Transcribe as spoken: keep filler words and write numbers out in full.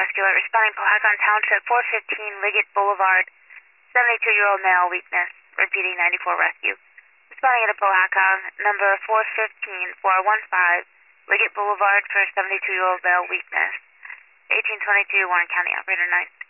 Rescue Alert, responding Powhatan Township, four fifteen Liggett Boulevard, seventy-two-year-old male, weakness, repeating ninety-four Rescue. Responding to Powhatan, number four fifteen four one five Liggett Boulevard for seventy-two-year-old male, weakness, eighteen twenty-two, Warren County, operator nine.